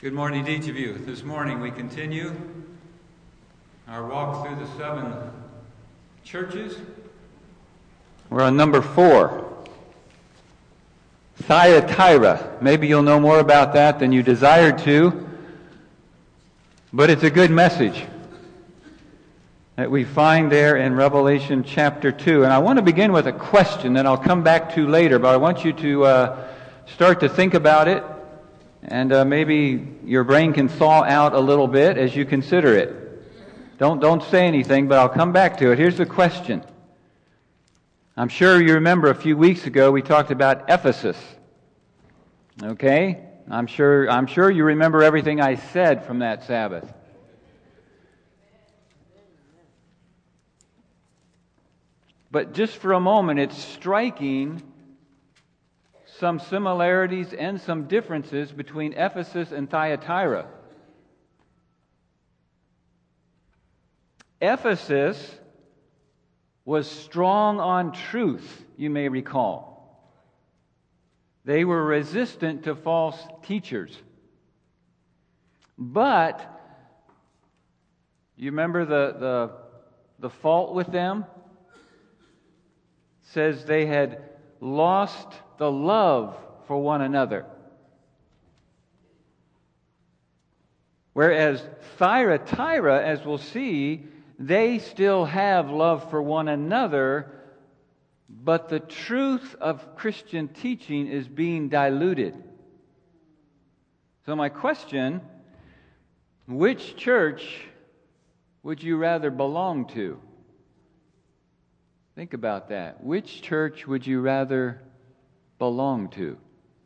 Good morning to each of you. This morning we continue our walk through the 7 churches. We're on number 4, Thyatira. Maybe you'll know more about that than you desired to, but it's a good message that we find there in Revelation chapter 2. And I want to begin with a question that I'll come back to later, but I want you to start to think about it. And maybe your brain can thaw out a little bit as you consider it. Don't say anything, but I'll come back to it. Here's the question. I'm sure you remember a few weeks ago we talked about Ephesus. Okay? I'm sure you remember everything I said from that Sabbath. But just for a moment, it's striking some similarities and some differences between Ephesus and Thyatira. Ephesus was strong on truth, you may recall. They were resistant to false teachers. But, you remember the fault with them? It says they had lost the love for one another. Whereas Thyatira, as we'll see, they still have love for one another, but the truth of Christian teaching is being diluted. So my question, which church would you rather belong to? Think about that. Which church would you rather belong to?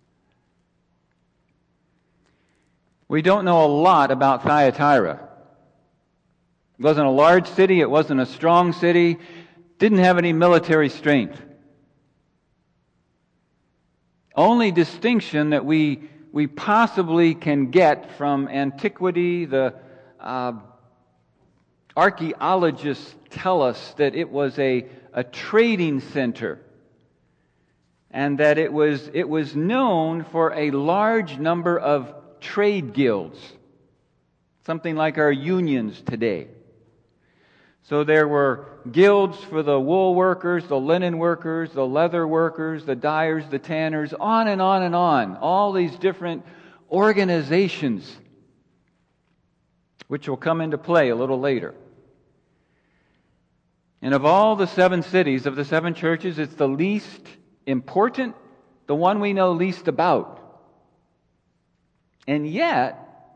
We don't know a lot about Thyatira. It wasn't a large city, it wasn't a strong city, didn't have any military strength. Only distinction that we possibly can get from antiquity, the archaeologists tell us that it was a trading center, and that it was known for a large number of trade guilds, something like our unions today. So there were guilds for the wool workers, the linen workers, the leather workers, the dyers, the tanners, on and on and on. All these different organizations, which will come into play a little later. And of all the 7 cities, of the 7 churches, it's the least important, the one we know least about. And yet,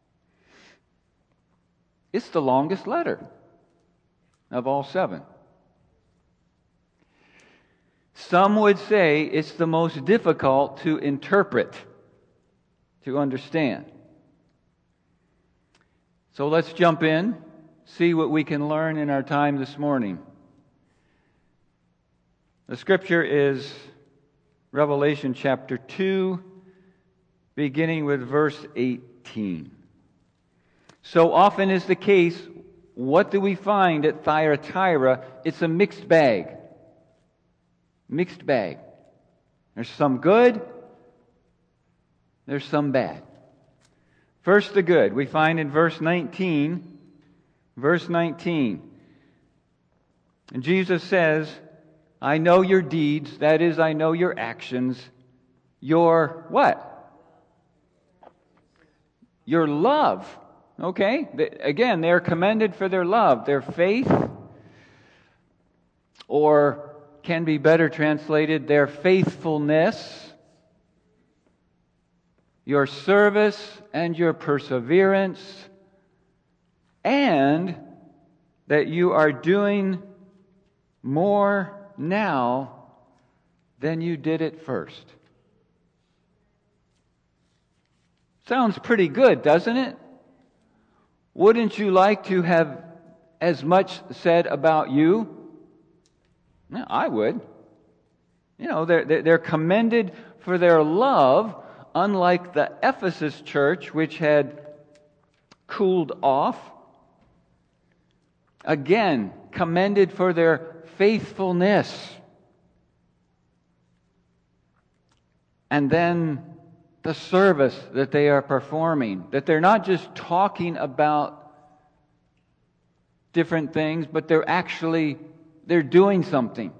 it's the longest letter of all 7. Some would say it's the most difficult to interpret, to understand. So let's jump in, see what we can learn in our time this morning. The scripture is Revelation chapter 2, beginning with verse 18. So often is the case, what do we find at Thyatira? It's a mixed bag. Mixed bag. There's some good, there's some bad. First, the good. We find in verse 19, and Jesus says, I know your deeds, that is, I know your actions, your what? Your love. Okay? Again, they're commended for their love, their faith, or can be better translated, their faithfulness, your service and your perseverance, and that you are doing more now than you did at first. Sounds pretty good, doesn't it? Wouldn't you like to have as much said about you? No, I would. You know, they're commended for their love, unlike the Ephesus church, which had cooled off. Again, commended for their faithfulness. And then the service that they are performing, that they're not just talking about different things, but they're doing something.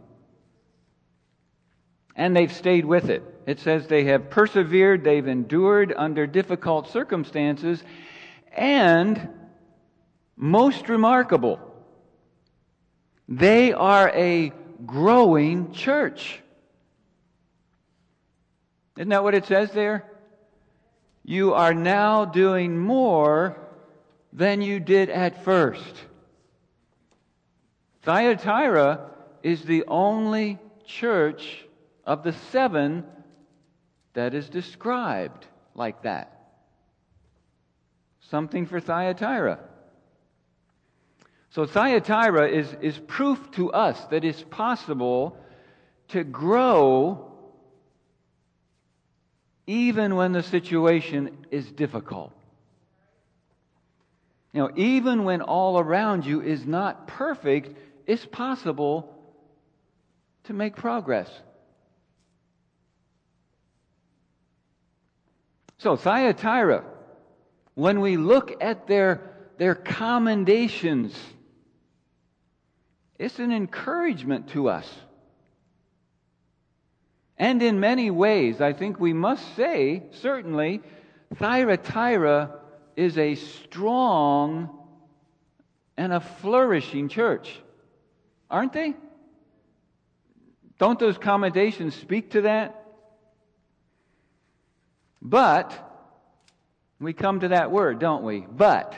And they've stayed with it. It says they have persevered, they've endured under difficult circumstances, and most remarkable, they are a growing church. Isn't that what it says there? You are now doing more than you did at first. Thyatira is the only church of the 7 that is described like that. Something for Thyatira. So Thyatira is proof to us that it's possible to grow even when the situation is difficult. Even when all around you is not perfect, it's possible to make progress. So Thyatira, when we look at their commendations, it's an encouragement to us. And in many ways, I think we must say, certainly, Thyatira is a strong and a flourishing church. Aren't they? Don't those commendations speak to that? But, we come to that word, don't we? But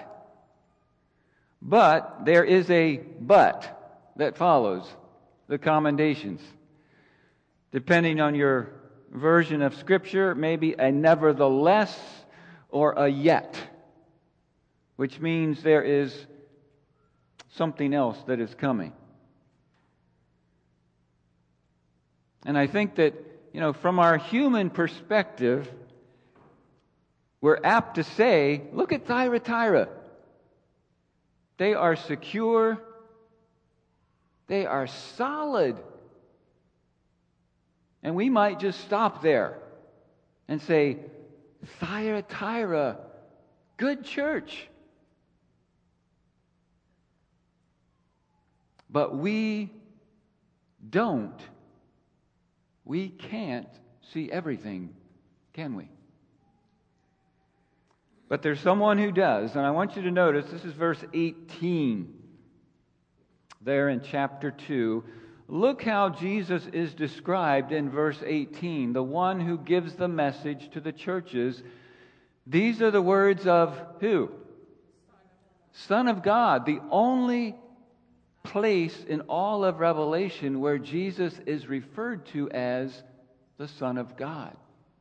there is a but that follows the commendations. Depending on your version of Scripture, maybe a nevertheless or a yet, which means there is something else that is coming. And I think that, from our human perspective, we're apt to say, look at Thyatira. They are secure. They are solid. And we might just stop there and say, Thyatira, good church. But we can't see everything, can we? But there's someone who does, and I want you to notice, this is verse 18, there in chapter 2. Look how Jesus is described in verse 18, the one who gives the message to the churches. These are the words of who? Son of God, the only place in all of Revelation where Jesus is referred to as the Son of God.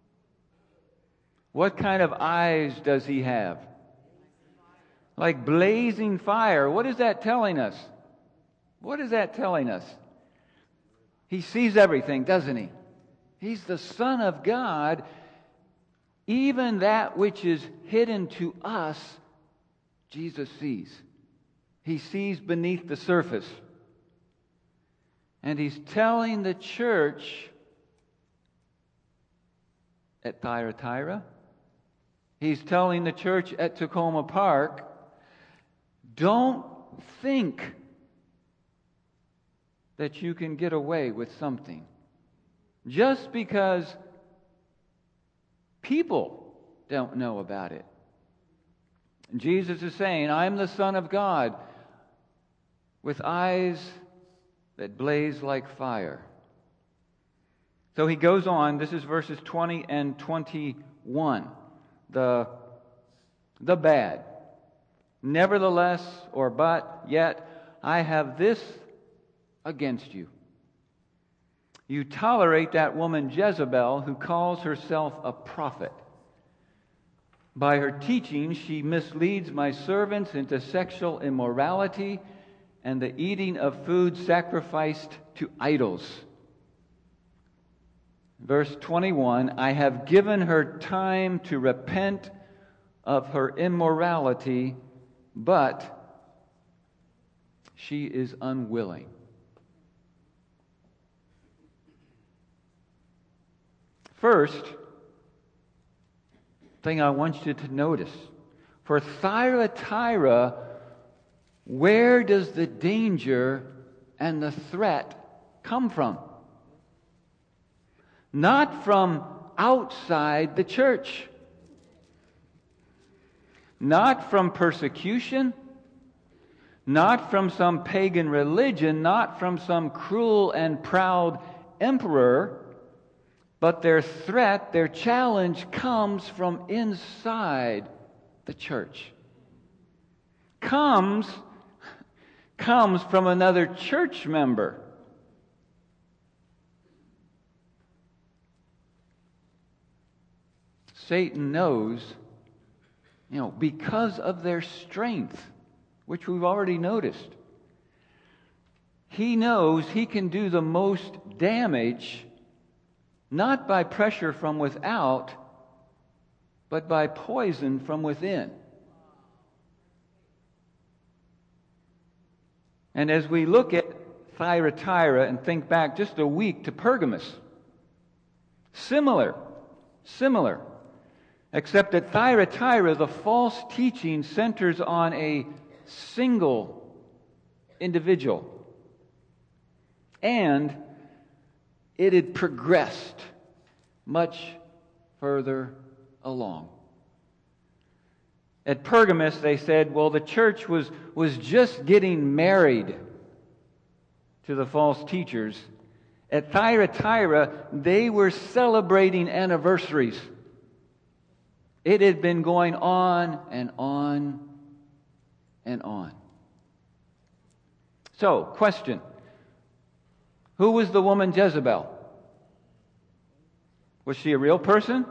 What kind of eyes does he have? Like blazing fire. What is that telling us? What is that telling us? He sees everything, doesn't he? He's the Son of God. Even that which is hidden to us, Jesus sees. He sees beneath the surface. And he's telling the church at Thyatira, he's telling the church at Tacoma Park, don't think that you can get away with something just because people don't know about it. Jesus is saying, I'm the Son of God with eyes that blaze like fire. So he goes on, this is verses 20 and 21. The bad. Nevertheless, or but, yet, I have this against you. You tolerate that woman Jezebel, who calls herself a prophet. By her teaching, she misleads my servants into sexual immorality and the eating of food sacrificed to idols. Verse 21, I have given her time to repent of her immorality, but she is unwilling. First, thing I want you to notice. For Thyatira, where does the danger and the threat come from? Not from outside the church. Not from persecution. Not from some pagan religion. Not from some cruel and proud emperor. But their threat, their challenge comes from inside the church. Comes from another church member. Satan knows, because of their strength, which we've already noticed, he knows he can do the most damage not by pressure from without, but by poison from within. And as we look at Thyatira and think back just a week to Pergamos, similar, except at Thyatira the false teaching centers on a single individual. And it had progressed much further along. At Pergamos, they said, the church was just getting married to the false teachers. At Thyatira, they were celebrating anniversaries. It had been going on and on and on. So, question. Who was the woman Jezebel? Was she a real person?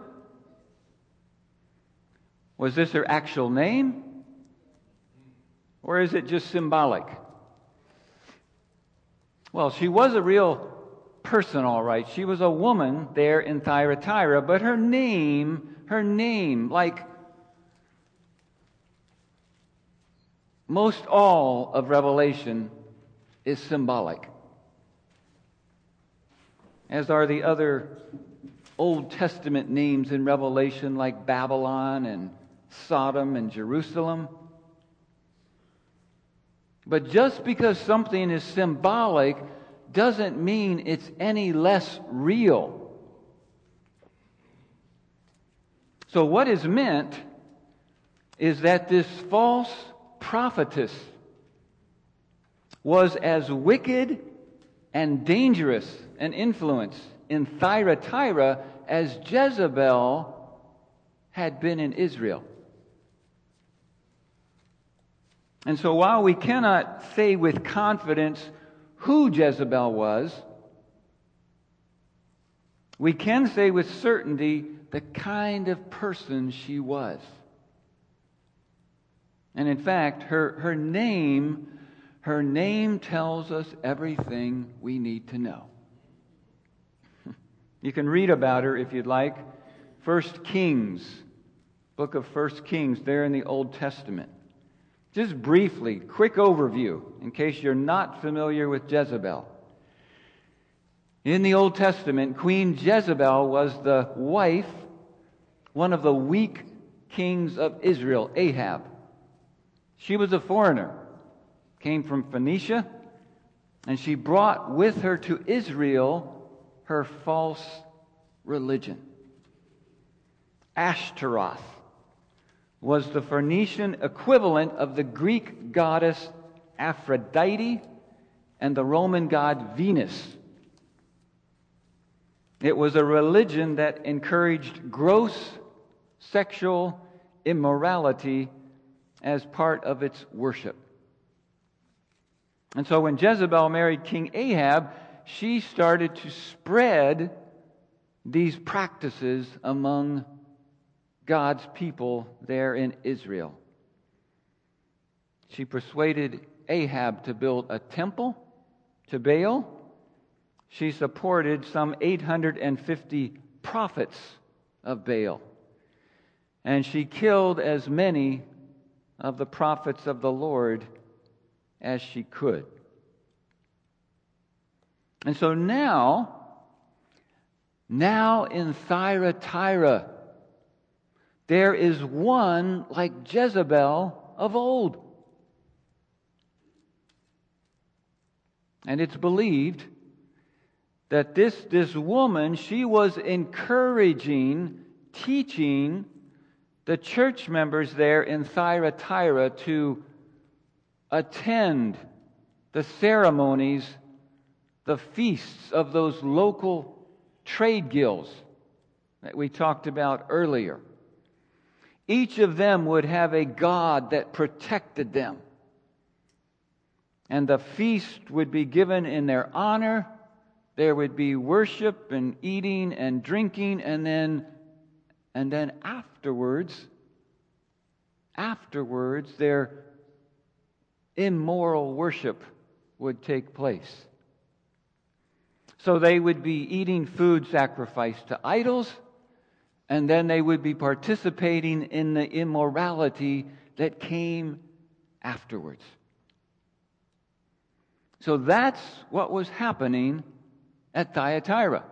Was this her actual name? Or is it just symbolic? Well, she was a real person, all right. She was a woman there in Thyatira, but her name, like most all of Revelation, is symbolic. As are the other Old Testament names in Revelation, like Babylon and Sodom and Jerusalem. But just because something is symbolic doesn't mean it's any less real. So what is meant is that this false prophetess was as wicked and dangerous an influence in Thyatira as Jezebel had been in Israel. And so while we cannot say with confidence who Jezebel was, we can say with certainty the kind of person she was. And in fact, her name tells us everything we need to know. You can read about her if you'd like. 1 Kings, book of 1 Kings, there in the Old Testament. Just briefly, quick overview, in case you're not familiar with Jezebel. In the Old Testament, Queen Jezebel was the wife, one of the weak kings of Israel, Ahab. She was a foreigner, came from Phoenicia, and she brought with her to Israel her false religion. Ashtaroth was the Phoenician equivalent of the Greek goddess Aphrodite and the Roman god Venus. It was a religion that encouraged gross sexual immorality as part of its worship. And so when Jezebel married King Ahab, she started to spread these practices among God's people there in Israel. She persuaded Ahab to build a temple to Baal. She supported some 850 prophets of Baal. And she killed as many of the prophets of the Lord as she could. And so now in Thyatira, there is one like Jezebel of old. And it's believed that this woman, she was encouraging, teaching the church members there in Thyatira to attend the ceremonies, the feasts of those local trade guilds that we talked about earlier. Each of them would have a god that protected them. And the feast would be given in their honor. There would be worship and eating and drinking, and then afterwards their immoral worship would take place. So they would be eating food sacrificed to idols, and then they would be participating in the immorality that came afterwards. So that's what was happening at Thyatira.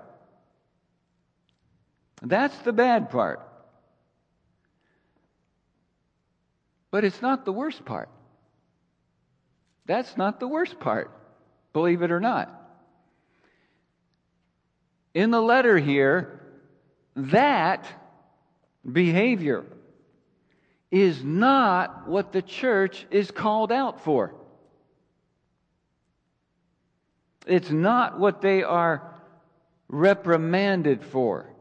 That's the bad part. But it's not the worst part. That's not the worst part, believe it or not. In the letter here, that behavior is not what the church is called out for. It's not what they are reprimanded for.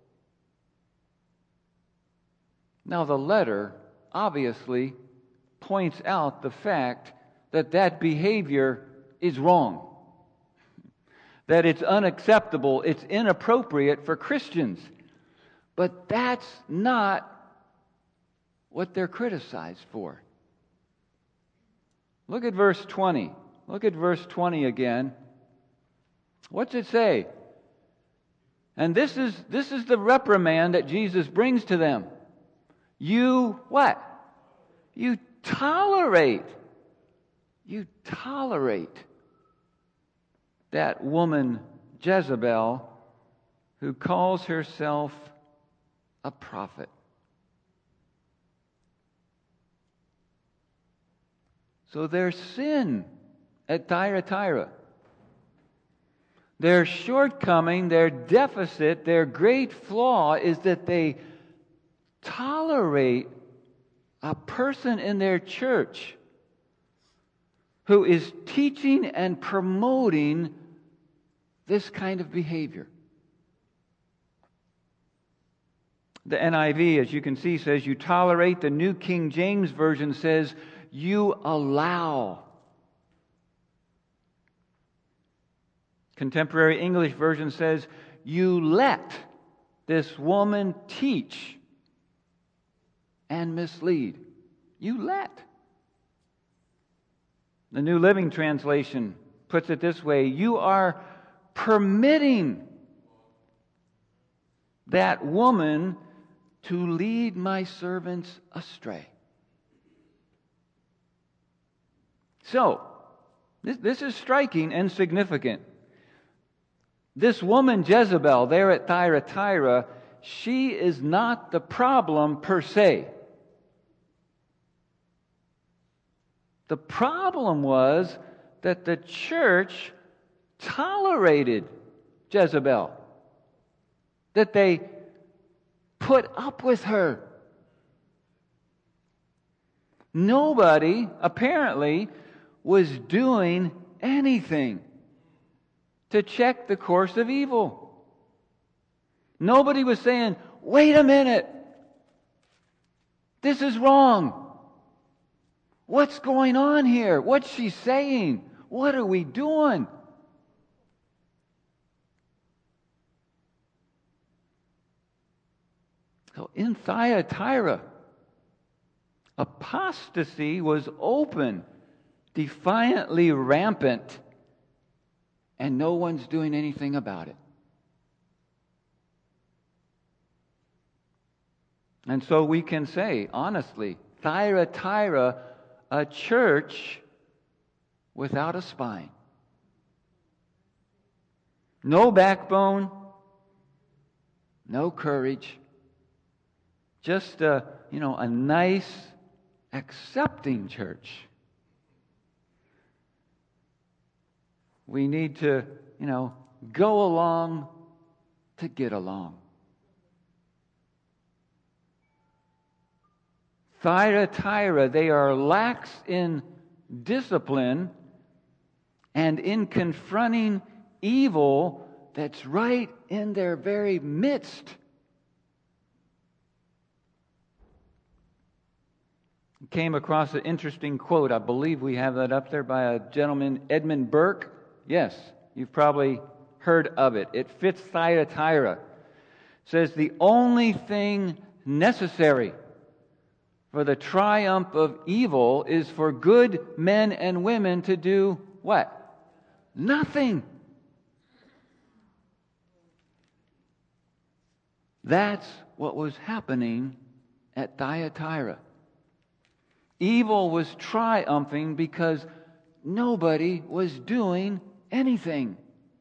Now, the letter obviously points out the fact that that behavior is wrong, that it's unacceptable, it's inappropriate for Christians. But that's not what they're criticized for. Look at verse 20. Look at verse 20 again. What's it say? And this is the reprimand that Jesus brings to them. You what? You tolerate that woman Jezebel, who calls herself a prophet. So their sin at Thyatira, their shortcoming, their deficit, their great flaw is that they tolerate a person in their church who is teaching and promoting this kind of behavior. The NIV, as you can see, says you tolerate. The New King James Version says you allow. Contemporary English Version says you let this woman teach and mislead. You let. The New Living Translation puts it this way: you are permitting that woman to lead my servants astray. So, this is striking and significant. This woman Jezebel there at Thyatira, she is not the problem per se. The problem was that the church tolerated Jezebel, that they put up with her. Nobody, apparently, was doing anything to check the course of evil. Nobody was saying, wait a minute, this is wrong. What's going on here? What's she saying? What are we doing? So in Thyatira, apostasy was open, defiantly rampant, and no one's doing anything about it. And so we can say, honestly, Thyatira, a church without a spine. No backbone, no courage, just a nice, accepting church. We need to, go along to get along. Thyatira, they are lax in discipline and in confronting evil that's right in their very midst. Came across an interesting quote. I believe we have that up there by a gentleman, Edmund Burke. Yes, you've probably heard of it. It fits Thyatira. It says, the only thing necessary for the triumph of evil is for good men and women to do what? Nothing. That's what was happening at Thyatira. Evil was triumphing because nobody was doing anything.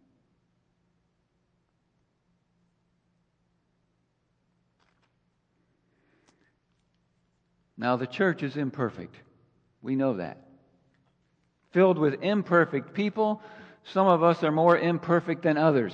Now, the church is imperfect. We know that. Filled with imperfect people. Some of us are more imperfect than others.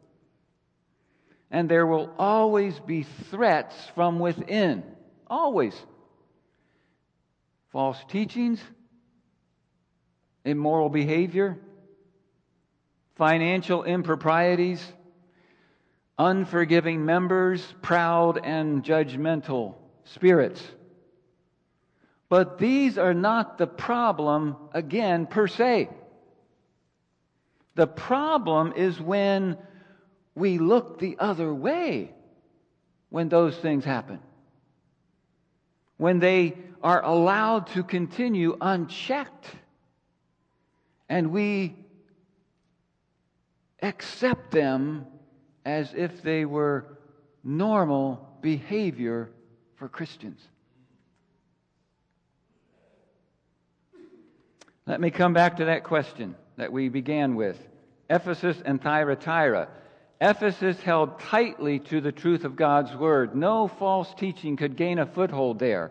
And there will always be threats from within. Always. False teachings, immoral behavior, financial improprieties, unforgiving members, proud and judgmental spirits. But these are not the problem, again, per se. The problem is when we look the other way when those things happen. When they are allowed to continue unchecked and we accept them as if they were normal behavior for Christians. Let me come back to that question that we began with. Ephesus and Thyatira. Ephesus held tightly to the truth of God's Word. No false teaching could gain a foothold there.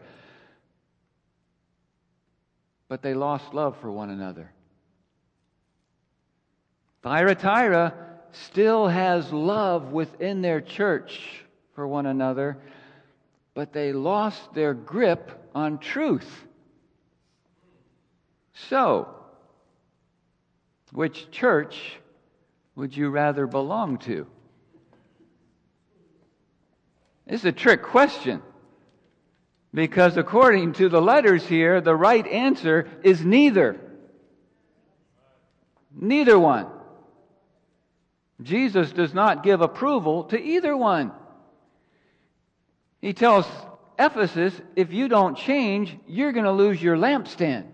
But they lost love for one another. Thyatira still has love within their church for one another, but they lost their grip on truth. So, which church would you rather belong to? It's a trick question. Because according to the letters here, the right answer is neither. Neither one. Jesus does not give approval to either one. He tells Ephesus, if you don't change, you're going to lose your lampstand.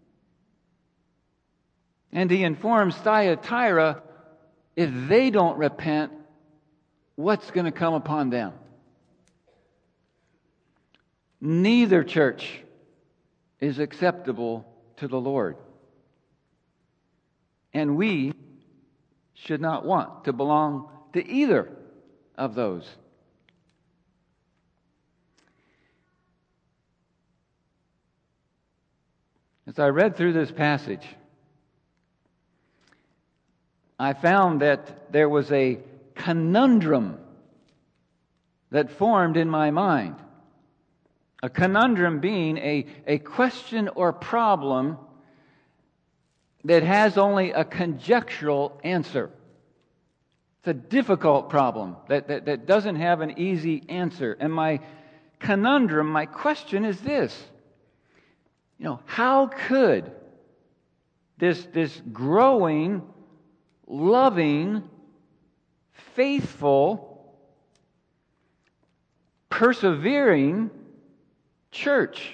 And he informs Thyatira, if they don't repent, what's going to come upon them? Neither church is acceptable to the Lord. And we should not want to belong to either of those. As I read through this passage, I found that there was a conundrum that formed in my mind. A conundrum being a question or problem that has only a conjectural answer. It's a difficult problem that doesn't have an easy answer. And my conundrum, my question is this. How could this growing, loving, faithful, persevering church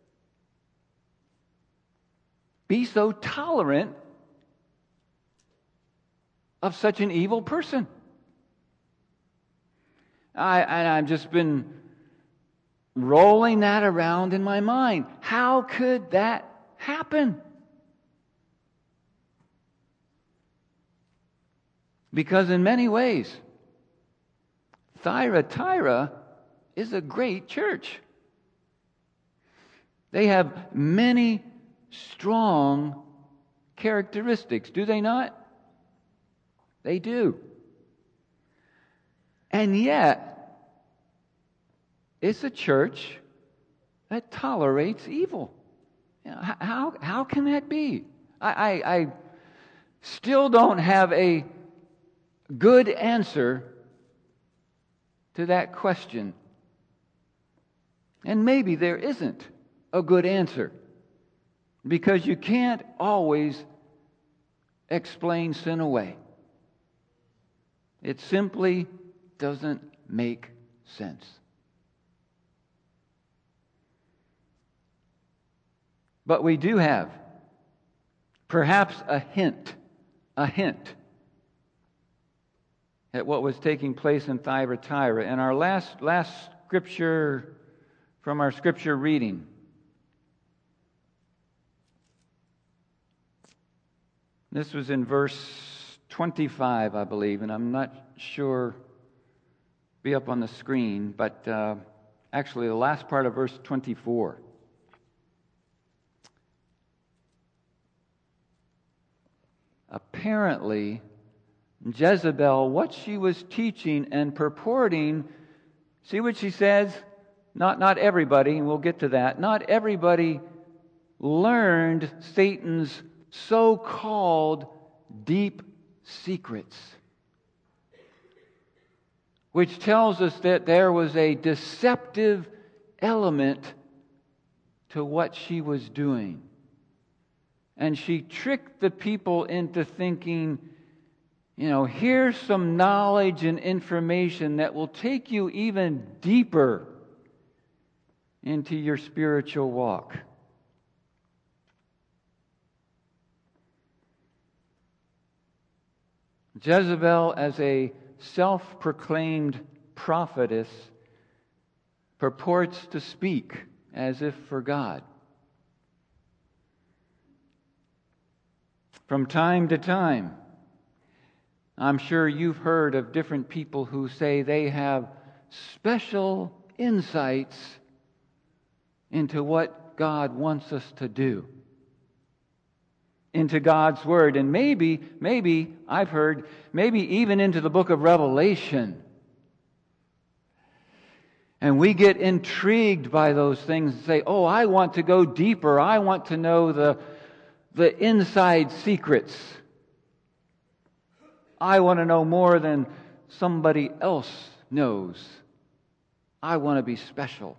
be so tolerant of such an evil person? I've just been rolling that around in my mind. How could that happen? Because in many ways, Thyatira is a great church. They have many strong characteristics, do they not? They do. And yet, it's a church that tolerates evil. You know, how can that be? I still don't have a good answer to that question. And maybe there isn't a good answer, because you can't always explain sin away. It simply doesn't make sense. But we do have perhaps a hint at what was taking place in Thyatira. And our last scripture from our scripture reading, this was in verse 25, I believe, and I'm not sure, be up on the screen, but actually the last part of verse 24. Apparently, Jezebel, what she was teaching and purporting, see what she says? Not everybody, and we'll get to that, not everybody learned Satan's so-called deep secrets, which tells us that there was a deceptive element to what she was doing. And she tricked the people into thinking, here's some knowledge and information that will take you even deeper into your spiritual walk. Jezebel, as a self-proclaimed prophetess, purports to speak as if for God. From time to time, I'm sure you've heard of different people who say they have special insights into what God wants us to do, into God's Word, and maybe I've heard, maybe even into the book of Revelation. And we get intrigued by those things and say, oh, I want to go deeper. I want to know the inside secrets. I want to know more than somebody else knows. I want to be special.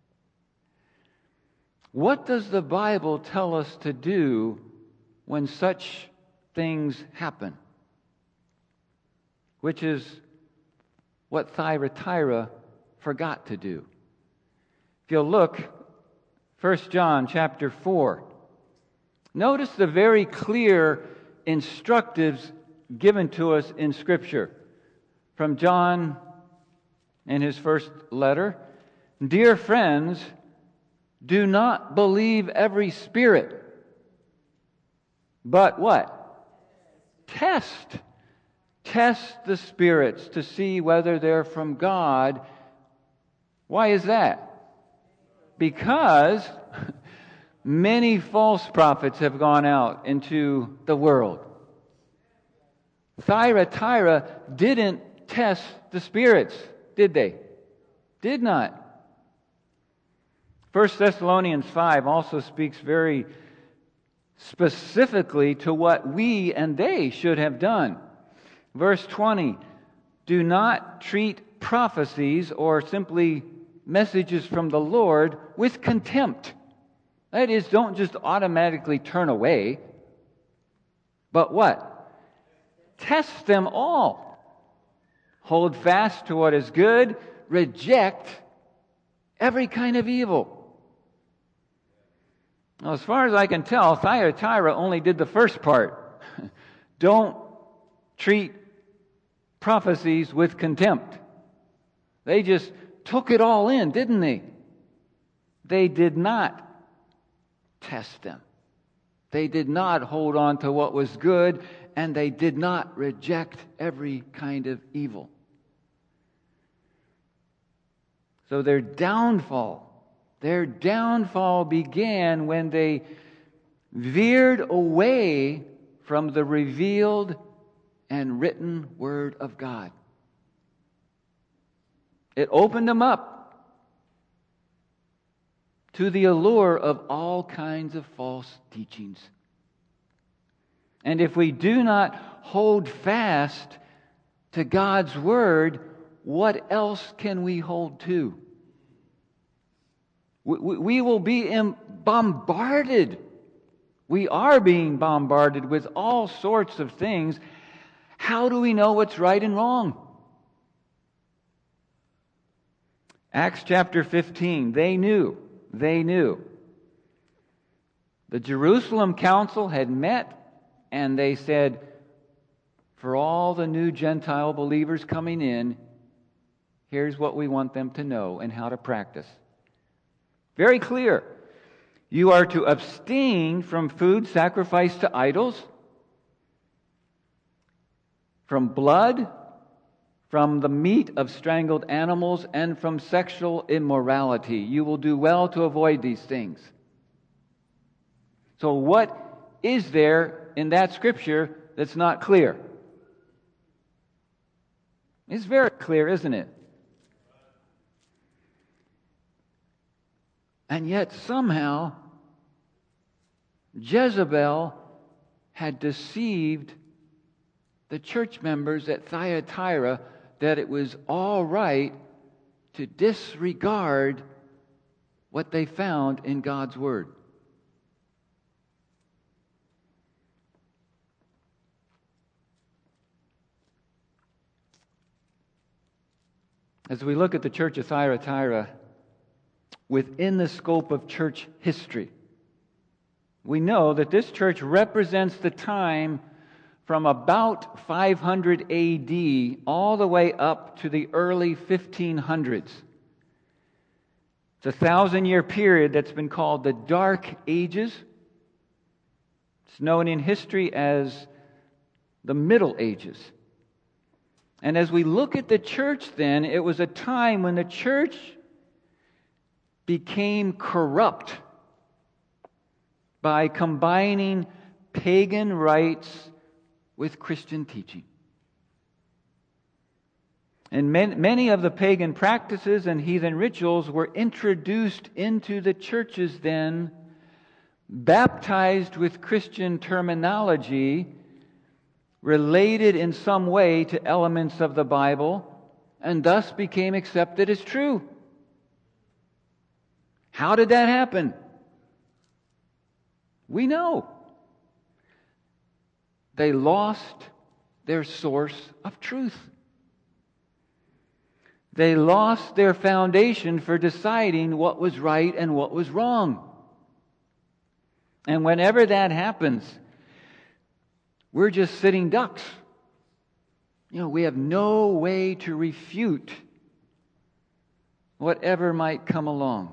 What does the Bible tell us to do when such things happen? Which is what Thyatira forgot to do. If you'll look, 1 John chapter 4. Notice the very clear instructives given to us in Scripture. From John in his first letter, dear friends, do not believe every spirit, but what? Test the spirits to see whether they're from God. Why is that? Because many false prophets have gone out into the world. Thyatira didn't test the spirits, did they? Did not. 1 Thessalonians 5 also speaks very specifically to what we and they should have done. Verse 20, do not treat prophecies or simply messages from the Lord with contempt. That is, don't just automatically turn away, but what? Test them all. Hold fast to what is good. Reject every kind of evil. Now, as far as I can tell, Thyatira only did the first part. Don't treat prophecies with contempt. They just took it all in, didn't they? They did not test them. They did not hold on to what was good, and they did not reject every kind of evil. So their downfall began when they veered away from the revealed and written Word of God. It opened them up to the allure of all kinds of false teachings. And if we do not hold fast to God's Word, what else can we hold to? We will be bombarded. We are being bombarded with all sorts of things. How do we know what's right and wrong? Acts chapter 15, they knew. The Jerusalem council had met, and they said, for all the new Gentile believers coming in, here's what we want them to know and how to practice. Very clear. You are to abstain from food sacrificed to idols, from blood, from the meat of strangled animals, and from sexual immorality. You will do well to avoid these things. So what is there in that scripture that's not clear? It's very clear, isn't it? And yet somehow Jezebel had deceived the church members at Thyatira that it was all right to disregard what they found in God's Word. As we look at the church of Thyatira within the scope of church history, we know that this church represents the time from about 500 AD all the way up to the early 1500s. It's a 1,000-year period that's been called the Dark Ages. It's known in history as the Middle Ages. And as we look at the church then, it was a time when the church became corrupt by combining pagan rites with Christian teaching. And many of the pagan practices and heathen rituals were introduced into the churches then, baptized with Christian terminology, related in some way to elements of the Bible, and thus became accepted as true. How did that happen? We know. They lost their source of truth. They lost their foundation for deciding what was right and what was wrong. And whenever that happens, we're just sitting ducks. We have no way to refute whatever might come along.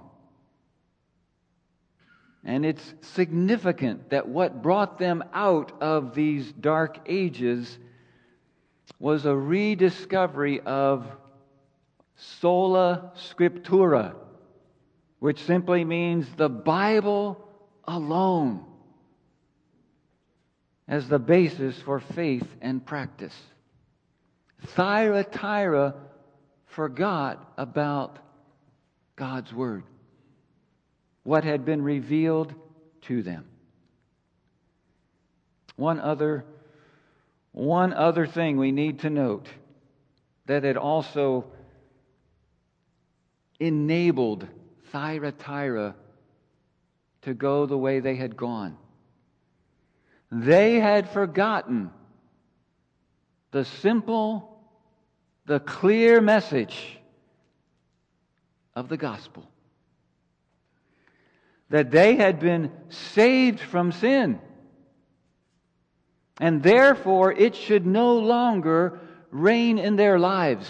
And it's significant that what brought them out of these dark ages was a rediscovery of sola scriptura, which simply means the Bible alone, as the basis for faith and practice. Thyatira forgot about God's Word, what had been revealed to them. One other thing we need to note that had also enabled Thyatira to go the way they had gone. They had forgotten the simple, the clear message of the gospel. That they had been saved from sin. And therefore it should no longer reign in their lives.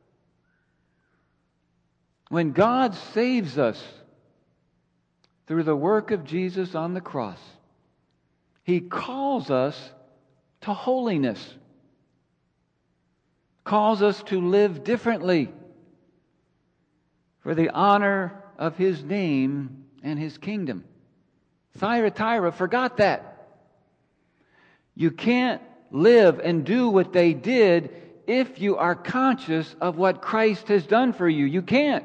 When God saves us through the work of Jesus on the cross, He calls us to holiness, calls us to live differently, for the honor of His name and His kingdom. Thyatira forgot that. You can't live and do what they did if you are conscious of what Christ has done for you. You can't.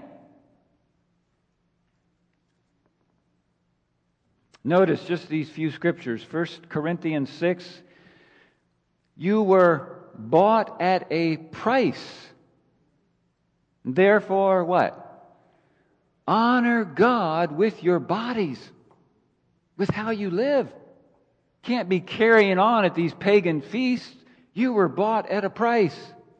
Notice just these few scriptures. 1 Corinthians 6. You were bought at a price. Therefore, what? Honor God with your bodies, with how you live. Can't be carrying on at these pagan feasts. You were bought at a price.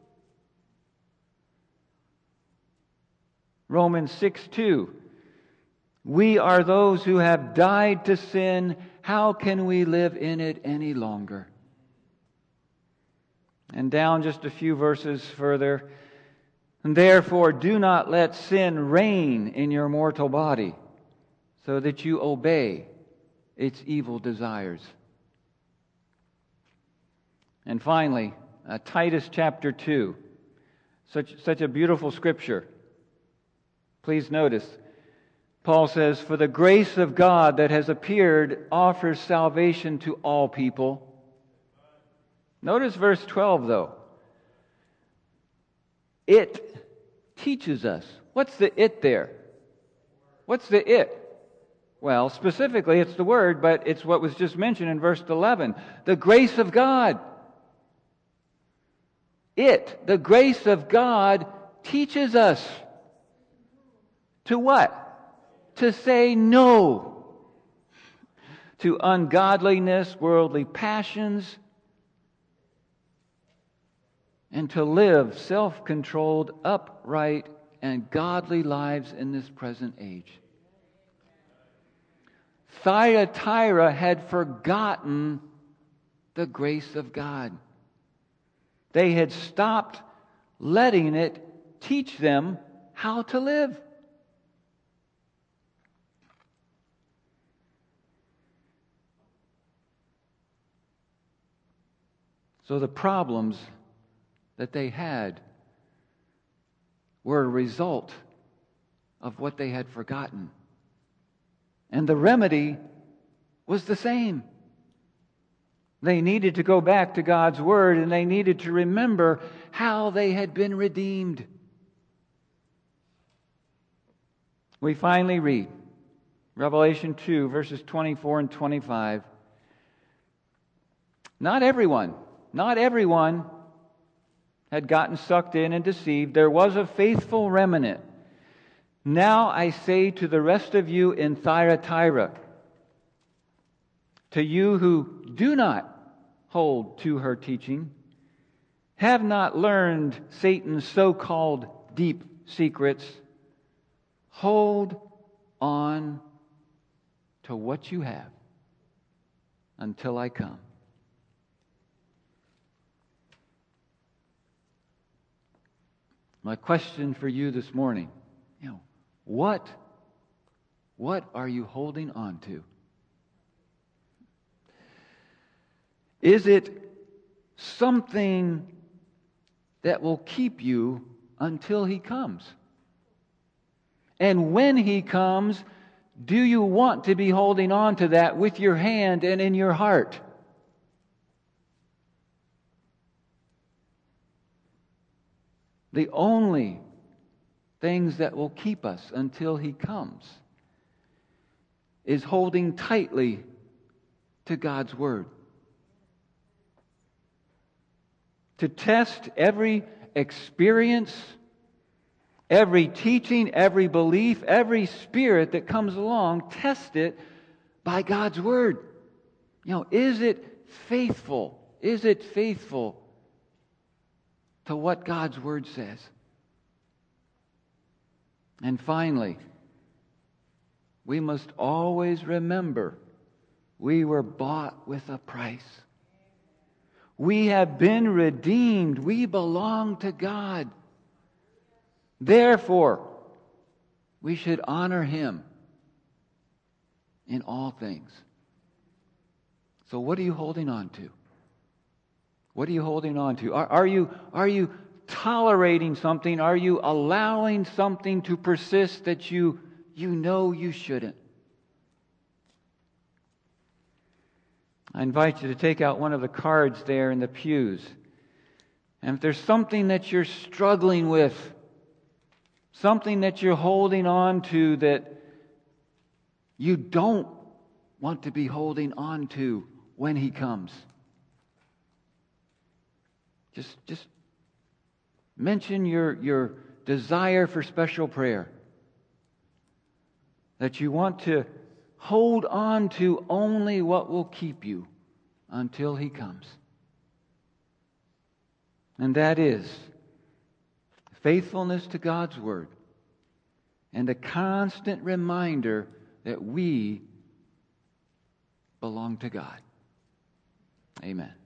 Romans 6:2. We are those who have died to sin. How can we live in it any longer? And down just a few verses further. And therefore, do not let sin reign in your mortal body, so that you obey its evil desires. And finally, Titus chapter 2. Such a beautiful scripture. Please notice, Paul says, for the grace of God that has appeared offers salvation to all people. Notice verse 12, though. It teaches us. What's the it there? What's the it? Well, specifically, it's the word, but it's what was just mentioned in verse 11. The grace of God. The grace of God teaches us to what? To say no to ungodliness, worldly passions, and to live self-controlled, upright, and godly lives in this present age. Thyatira had forgotten the grace of God. They had stopped letting it teach them how to live. So the problems that they had were a result of what they had forgotten. And the remedy was the same. They needed to go back to God's Word, and they needed to remember how they had been redeemed. We finally read Revelation 2, verses 24 and 25. Not everyone had gotten sucked in and deceived. There was a faithful remnant. Now I say to the rest of you in Thyatira, to you who do not hold to her teaching, have not learned Satan's so-called deep secrets, hold on to what you have until I come. My question for you this morning, what are you holding on to? Is it something that will keep you until He comes? And when He comes, do you want to be holding on to that with your hand and in your heart? The only things that will keep us until He comes is holding tightly to God's Word. To test every experience, every teaching, every belief, every spirit that comes along, test it by God's Word. Is it faithful? Is it faithful to what God's Word says? And finally, we must always remember we were bought with a price. We have been redeemed. We belong to God. Therefore, we should honor Him in all things. So what are you holding on to? What are you holding on to? Are you tolerating something? Are you allowing something to persist that you know you shouldn't? I invite you to take out one of the cards there in the pews. And if there's something that you're struggling with, something that you're holding on to that you don't want to be holding on to when He comes, just mention your desire for special prayer, that you want to hold on to only what will keep you until He comes. And that is faithfulness to God's Word and a constant reminder that we belong to God. Amen.